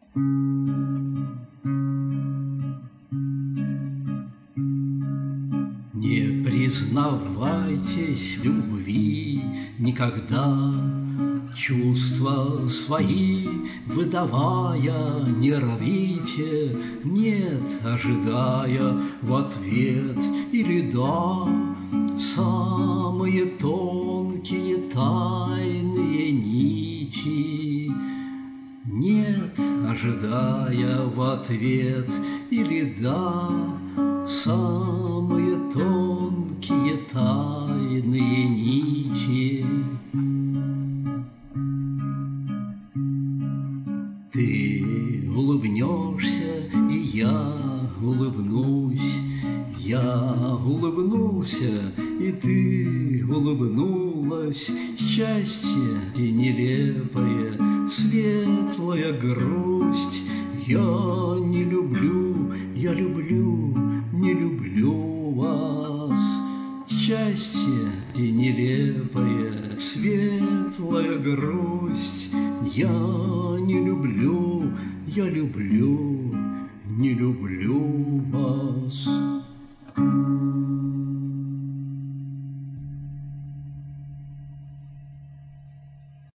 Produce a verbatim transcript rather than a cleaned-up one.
Не признавайтесь в любви никогда, чувства свои выдавая, не ровите, нет, ожидая в ответ или да. Самые тонкие тайные нити, нет, ожидая в ответ или да. Самые тонкие тайные нити. Ты улыбнешься, и я улыбнусь, я улыбнулся, и ты улыбнулась. Счастье и нелепая, светлая грусть. Я не люблю, я люблю, не люблю вас. Счастье и нелепая, светлая грусть. Я не люблю, я люблю, не люблю вас.